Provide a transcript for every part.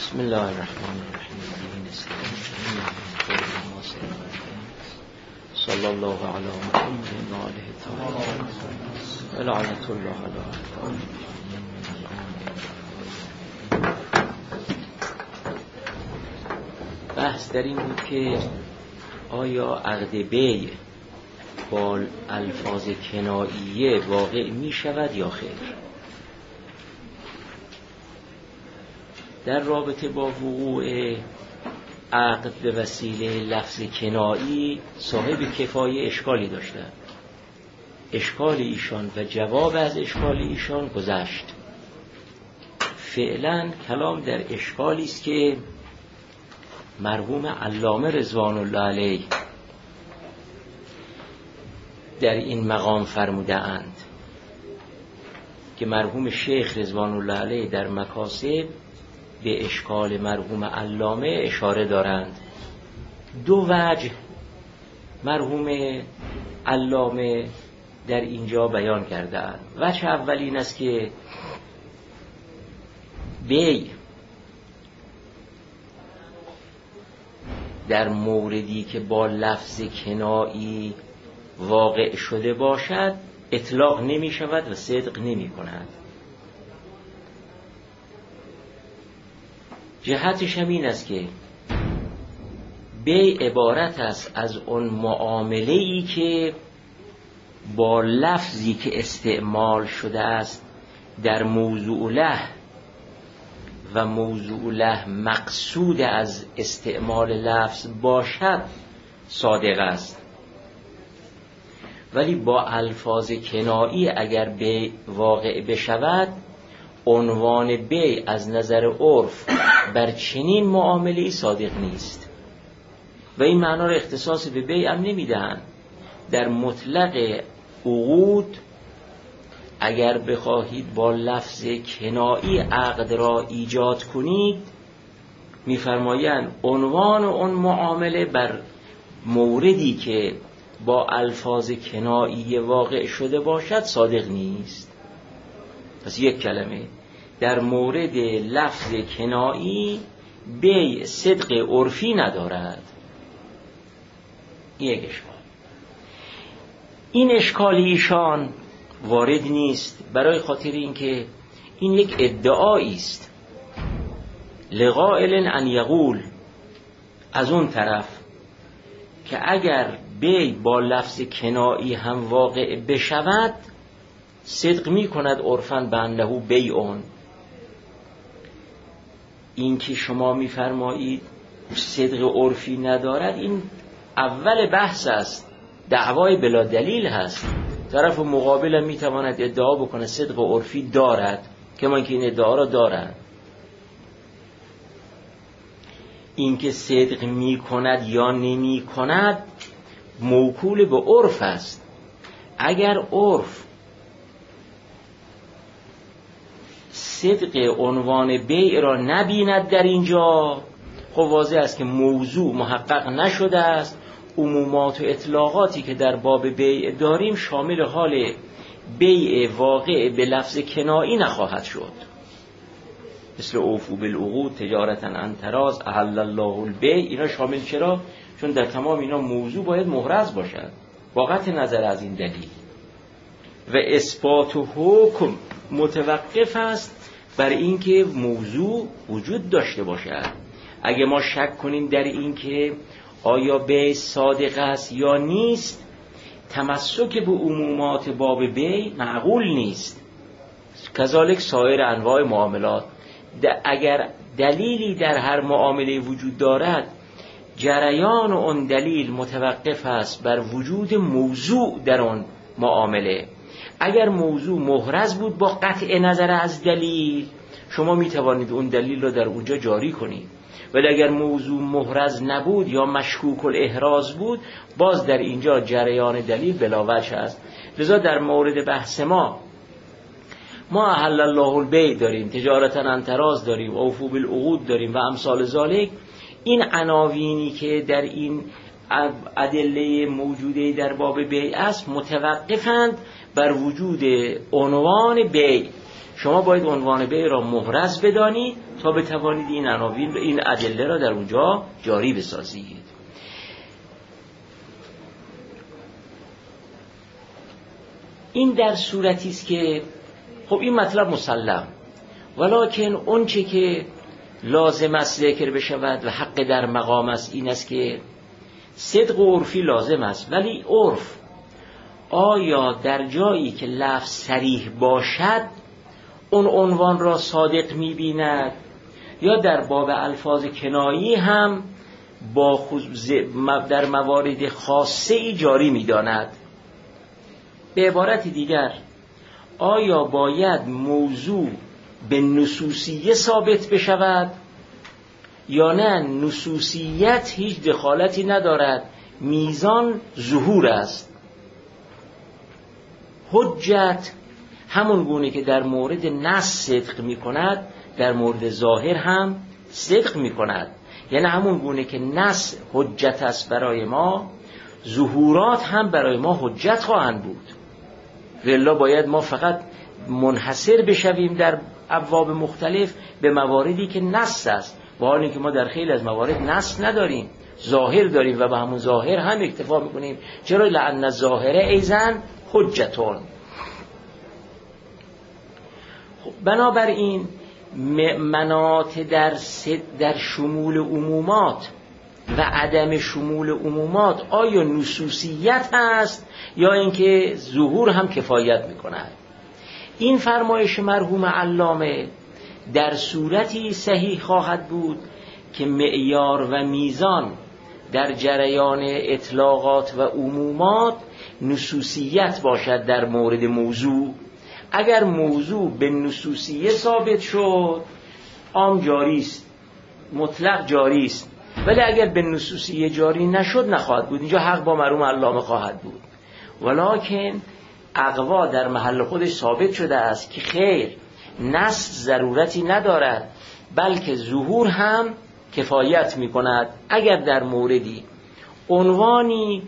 بسم الله الرحمن الرحیم. صلی الله علی محمد و آله الطاهرین و لعنة الله علی اعدائهم. بحث در این بود که آیا عقد بیع با الفاظ کناییه واقع می شود یا خیر؟ در رابطه با وقوع عقد به وسیله لفظ کنایی صاحب کفایه اشکالی داشتند. اشکال ایشان و جواب از اشکال ایشان گذشت. فعلا کلام در اشکالی است که مرحوم علامه رضوان الله علیه در این مقام فرموده اند که مرحوم شیخ رضوان الله علیه در مکاسب به اشکال مرحوم علامه اشاره دارند. دو وجه مرحوم علامه در اینجا بیان کرده اند. وجه اول این است که بیع در موردی که با لفظ کنایی واقع شده باشد اطلاق نمی شود و صدق نمی کند. جهتش هم این است که بیع عبارت است از اون معامله‌ای که با لفظی که استعمال شده است در موضوع له و موضوع له مقصود از استعمال لفظ باشد صادق است، ولی با الفاظ کنایی اگر بیع واقع بشود عنوان بیع از نظر عرف بر چنین معامله‌ای صادق نیست و این معنا را اختصاص به بیع هم نمیدهند. در مطلق عقود اگر بخواهید با لفظ کنایی عقد را ایجاد کنید می‌فرمایند عنوان اون معامله بر موردی که با الفاظ کنایی واقع شده باشد صادق نیست. پس یک کلمه در مورد لفظ کنایی بیع صدق عرفی ندارد. یک اشکال. این اشکال ایشان وارد نیست برای خاطر اینکه این یک ادعایی است. لقائل ان یقول، از اون طرف که اگر بیع با لفظ کنایی هم واقع بشود صدق می کند عرفاً بانه بیعون. این که شما می فرمایید صدق عرفی ندارد این اول بحث است، دعوای بلا دلیل هست. طرف مقابل هم می تواند ادعا بکنه صدق عرفی دارد که من که این ادعا را دارد. این که صدق می کند یا نمی کند موکول به عرف است. اگر عرف صدق عنوان بیع را نبیند در اینجا خب واضح است که موضوع محقق نشده است. عمومات و اطلاقاتی که در باب بیع داریم شامل حال بیع واقع به لفظ کنایی نخواهد شد. مثل اوفوا بالعقود تجارتا عن تراض احل الله البیع، اینا شامل چرا؟ چون در تمام اینا موضوع باید محرز باشد با قطع نظر از این دلیل. و اثبات حکم متوقف است بر اینکه موضوع وجود داشته باشد. اگه ما شک کنیم در اینکه آیا بیع صادق است یا نیست، تمسک به عمومات باب بیع معقول نیست. کذالک سایر انواع معاملات. اگر دلیلی در هر معامله وجود دارد جریان اون دلیل متوقف است بر وجود موضوع در اون معامله. اگر موضوع محرز بود با قطع نظر از دلیل شما می توانید اون دلیل رو در اونجا جاری کنید، ولی اگر موضوع محرز نبود یا مشکوک الاحراز بود باز در اینجا جریان دلیل بلاوجه است. لذا در مورد بحث ما احل الله البیع داریم، تجارتا عن تراض داریم، اوفوا بالعقود داریم و امثال ذالک. این عناوینی که در این ادله موجوده در باب بیع است متوقفند بر وجود عنوان بیع شما باید عنوان بیع را محرز بدانید تا بتوانید این عناوین این ادله را در اونجا جاری بسازید. این در صورتی است که خب این مطلب مسلم، ولکن اون چه که لازم است ذکر بشود و حق در مقام است این است که صدق عرفی لازم است، ولی عرف آیا در جایی که لفظ صریح باشد اون عنوان را صادق می‌بیند یا در باب الفاظ کنایی هم در موارد خاصه ای جاری می‌داند؟ به عبارت دیگر آیا باید موضوع به نصوصیه ثابت بشود یا نه نصوصیت هیچ دخالتی ندارد، میزان ظهور است؟ حجت همون گونه که در مورد نص صدق می کند در مورد ظاهر هم صدق می کند، یعنی همون گونه که نص حجت است برای ما، ظهورات هم برای ما حجت خواهند بود. والله باید ما فقط منحصر بشویم در ابواب مختلف به مواردی که نص است، با حالی که ما در خیلی از موارد نص نداریم، ظاهر داریم و به همون ظاهر هم اکتفا میکنیم. چرا؟ لأن الظاهره ایزن حجتون. بنابراین مناط در شمول عمومات و عدم شمول عمومات آیا نصوصیت هست یا اینکه ظهور هم کفایت میکند؟ این فرمایش مرحوم علامه در صورتی صحیح خواهد بود که معیار و میزان در جریان اطلاقات و عمومات نصوصیت باشد در مورد موضوع. اگر موضوع به نصوصیه ثابت شد عام جاری است، مطلق جاری است، ولی اگر به نصوصیه جاری نشد نخواهد بود. اینجا حق با مرحوم علامه خواهد بود. ولکن اقوا در محل خودش ثابت شده است که خیر، نص ضرورتی ندارد بلکه ظهور هم کفایت می کند. اگر در موردی عنوانی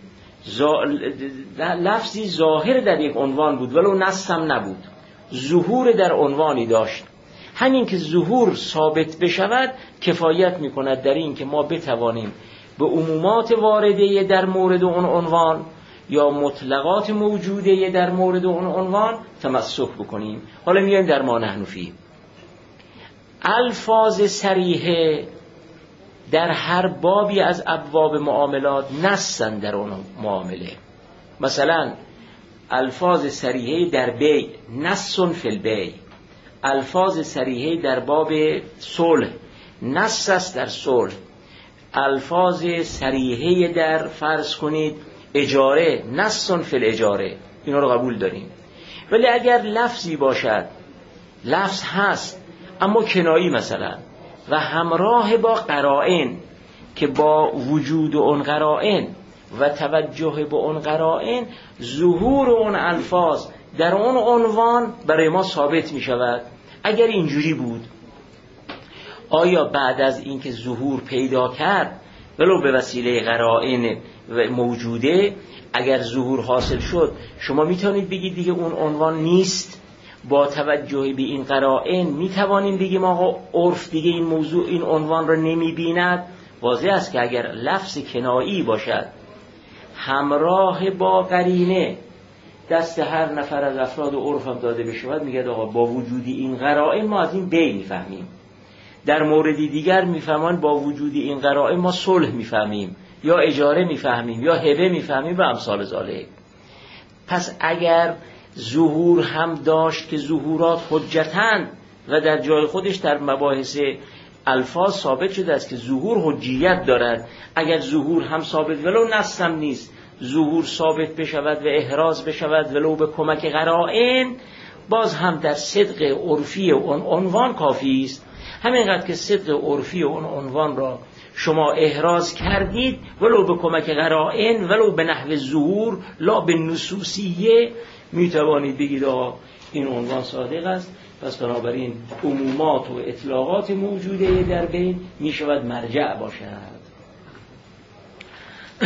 لفظی ظاهر در یک عنوان بود ولو نص هم نبود، ظهور در عنوانی داشت، همین که ظهور ثابت بشود کفایت می کند در این که ما بتوانیم به عمومات وارده در مورد اون عنوان یا مطلقات موجوده در مورد اون عنوان تمسک بکنیم. حالا میایم در ما نحن فیه. الفاظ صریحه در هر بابی از ابواب معاملات نصن در اون معامله. مثلا الفاظ صریحه در بیع نص فی البیع، الفاظ صریحه در باب صلح نص است در صلح، الفاظ صریحه در فرض کنید اجاره نص فی الاجاره، اینا رو قبول داریم. ولی اگر لفظی باشد، لفظ هست اما کنایی مثلا و همراه با قرائن که با وجود اون قرائن و توجه به اون قرائن ظهور اون الفاظ در اون عنوان برای ما ثابت می شود. اگر اینجوری بود آیا بعد از اینکه ظهور پیدا کرد ولو به وسیله قرائن موجوده، اگر ظهور حاصل شد شما میتونید بگید دیگه اون عنوان نیست؟ با توجه به این قرائن میتوانیم بگیم آقا عرف دیگه این موضوع این عنوان رو نمیبیند؟ واضح است که اگر لفظ کنایی باشد همراه با قرینه دست هر نفر از افراد عرف هم داده بشود، میگه آقا با وجودی این قرائن ما از این بیع میفهمیم، در موردی دیگر میفهمان با وجودی این قرائن ما صلح میفهمیم یا اجاره میفهمیم یا هبه میفهمیم و امثال ذالک. پس اگر ظهور هم داشت که ظهورات حجتند و در جای خودش در مباحث الفاظ ثابت شده است که ظهور حجیت دارد، اگر ظهور هم ثابت ولو نص هم نیست، ظهور ثابت بشود و احراز بشود ولو به کمک قرائن، باز هم در صدق عرفی اون عنوان کافی است. همینقدر که صدق عرفی اون عنوان را شما احراز کردید ولو به کمک قرائن ولو به نحو ظهور لا به نصوصیه، میتوانید بگید آقا این عنوان صادق است. پس بنابراین عمومات و اطلاقات موجوده در بین میشود مرجع باشد.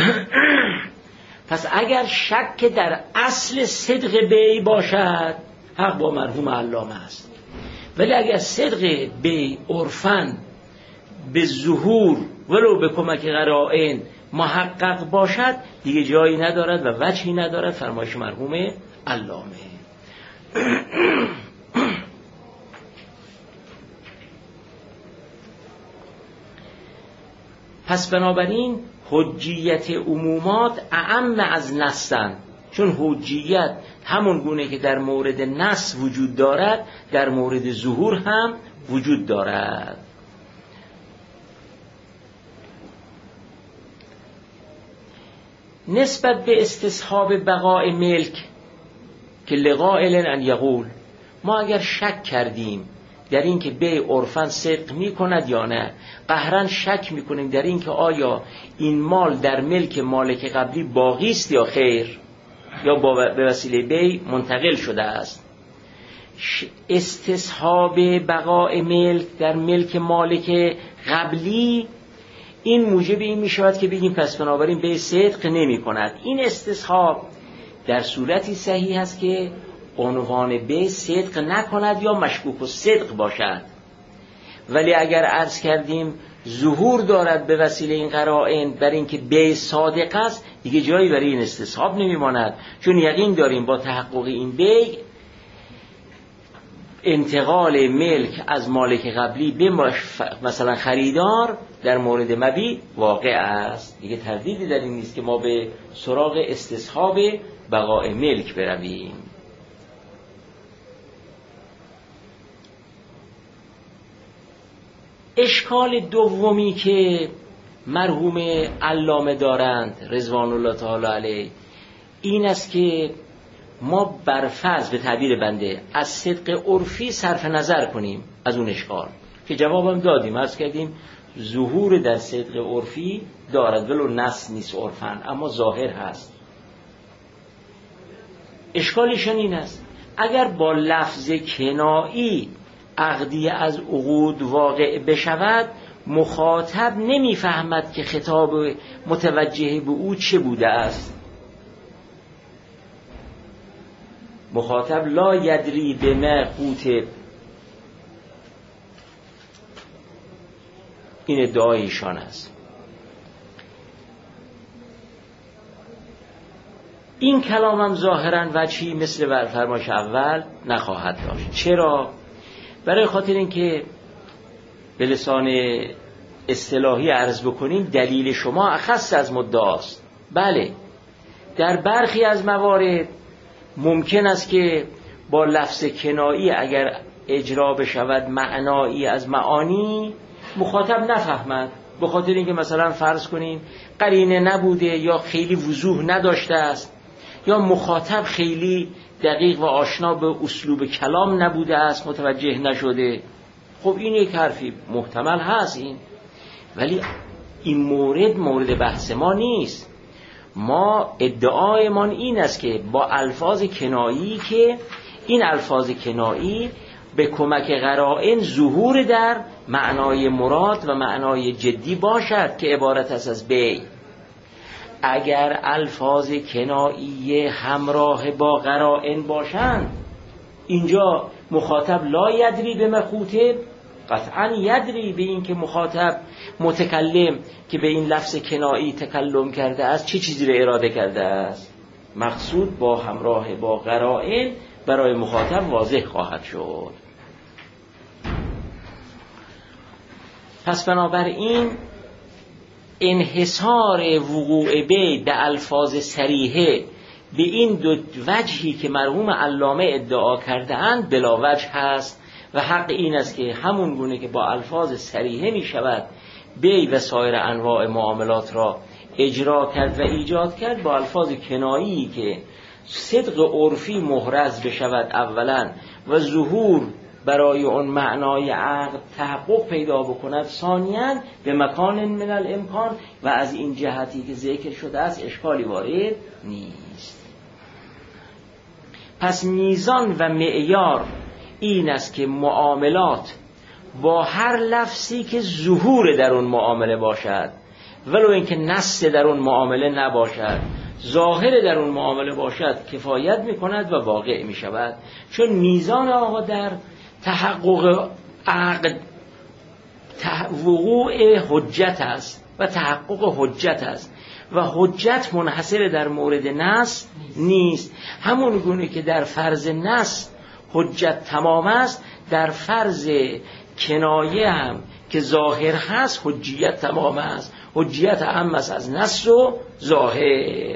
پس اگر شک در اصل صدق بیع باشد، حق با مرحوم علامه است. ولی اگر صدق به عرفن به ظهور ولو به کمک قرائن محقق باشد دیگه جایی ندارد و وجهی ندارد فرمایش مرحوم علامه. پس بنابراین حجیت عمومات اعم از نصن، چون حجیت همون گونه که در مورد نص وجود دارد در مورد ظهور هم وجود دارد. نسبت به استصحاب بقاء ملک که لقائل ان یقول، ما اگر شک کردیم در این که بیع عرفاً صدق می کند یا نه، قهراً شک می کنیم در این که آیا این مال در ملک مالک قبلی باقی است یا خیر، یا به وسیله بیع منتقل شده است. استصحاب بقاء ملک در ملک مالک قبلی این موجب این می شود که بگیم پس بنابراین بیع صدق نمی کند. این استصحاب در صورتی صحیح است که عنوان بیع صدق نکند یا مشکوک و صدق باشد. ولی اگر عرض کردیم ظهور دارد به وسیله این قرائن بر اینکه بیع صادق است، دیگه جایی برای این استصحاب نمیماند، چون یقین داریم با تحقق این بیع انتقال ملک از مالک قبلی به مثلا خریدار در مورد مبیع واقع است. دیگه تردیدی در این نیست که ما به سراغ استصحاب بقاء ملک برویم. اشکال دومی که مرحوم علامه دارند رضوان الله تعالی علیه این است که ما برفرض به تعبیر بنده از صدق عرفی صرف نظر کنیم از اون اشکال که جوابم دادیم، عرض کردیم ظهور در صدق عرفی دارد ولو نص نیست عرفاً، اما ظاهر هست. اشکالشان این است اگر با لفظ کنایی عقدی از عقود واقع بشود، مخاطب نمیفهمد که خطاب متوجه به او چه بوده است. مخاطب لا یدری به ما قوت، این ادعایشان است. این کلامم ظاهراً وجهی مثل فرمایش اول نخواهد داشت. چرا؟ برای خاطر اینکه به لسان اصطلاحی عرض بکنیم دلیل شما اخص از مدعاست. بله، در برخی از موارد ممکن است که با لفظ کنایی اگر اجرا بشود معنایی از معانی مخاطب نفهمد، به خاطر اینکه مثلا فرض کنیم قرینه نبوده یا خیلی وضوح نداشته است یا مخاطب خیلی دقیق و آشنا به اسلوب کلام نبوده است، متوجه نشده. خب این یک حرفی محتمل هست این، ولی این مورد بحث ما نیست. ما ادعایمان این است که با الفاظ کنایی که این الفاظ کنایی به کمک قرائن ظهور در معنای مراد و معنای جدی باشد که عبارت است از بیع. اگر الفاظ کنایی همراه با قرائن باشند، اینجا مخاطب لا یدری به مخاطب، قطعا یدری به این که مخاطب متکلم که به این لفظ کنایی تکلم کرده است چه چیزی رو اراده کرده است. مقصود با همراه با قرائن برای مخاطب واضح خواهد شد. پس بنابراین انحصار وقوع بیع به الفاظ صریحه به این دو وجهی که مرحوم علامه ادعا کرده اند بلا وجه هست و حق این است که همون گونه که با الفاظ صریحه می شود بیع و سایر انواع معاملات را اجرا کرد و ایجاد کرد، با الفاظ کنایی که صدق عرفی محرز بشود اولا و ظهور برای اون معنای عقد تحقق پیدا بکند ثانیاً به مکان من الامکان و از این جهتی که ذکر شده است اشکالی وارد نیست. پس میزان و معیار این است که معاملات با هر لفظی که ظهور در اون معامله باشد ولو اینکه نص در اون معامله نباشد، ظاهر در اون معامله باشد کفایت میکند و واقع میشود، چون میزان آقا در تحقق عقد وقوع حجت است و تحقق حجت است و حجت منحصر در مورد نص نیست. همون گونه که در فرض نص حجت تمام است، در فرض کنایه هم که ظاهر هست حجیت تمام است. حجیت اهم است از نص و ظاهر.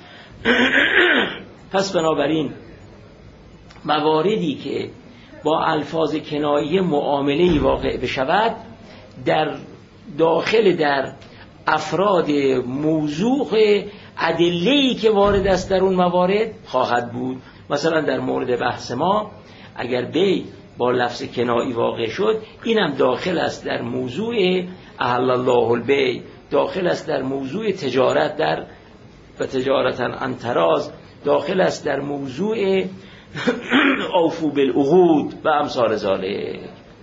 پس بنابراین مواردی که با الفاظ کنایه معامله‌ای واقع بشود در داخل در افراد موضوع ادله‌ای که وارد است در اون موارد خواهد بود. مثلا در مورد بحث ما اگر بی با لفظ کنایی واقع شد، اینم داخل است در موضوع احل الله البیع، داخل است در موضوع تجارت در و تجارتا عن تراض، داخل است در موضوع اوفوا بالعقود و امثال ذالک.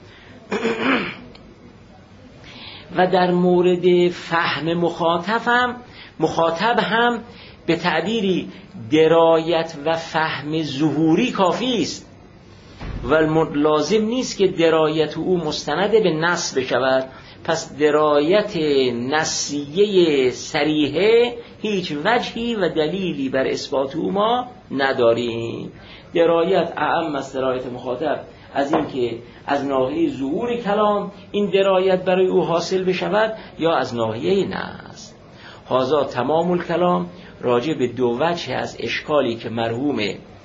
و در مورد فهم مخاطب هم به تعبیری درایت و فهم ظهوری کافی است و لازم نیست که درایت او مستند به نص بشود. پس درایت نصیه صریحه هیچ وجهی و دلیلی بر اثبات او ما نداریم. درایت اعم از درایت مخاطب از این که از ناحیه ظهور کلام این درایت برای او حاصل بشود یا از ناحیه نص. هذا تمام الکلام راجع به دو وجه از اشکالی که مرحوم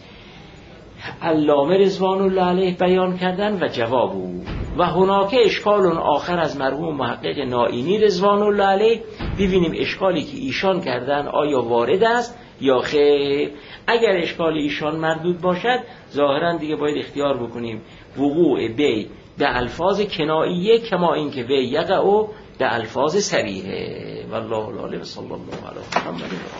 علامه رضوان الله علیه بیان کردن و جواب او. و هناک اشکال آخر از مرحوم محقق نائینی رضوان الله علیه. ببینیم اشکالی که ایشان کردن آیا وارد است یا خیر. اگر اشکال ایشان مردود باشد ظاهرا دیگه باید اختیار بکنیم وقوع بی به الفاظ کناییه کما این که بی یقع به الفاظ صریحه. والله اعلم. صلی الله علیه و سلم.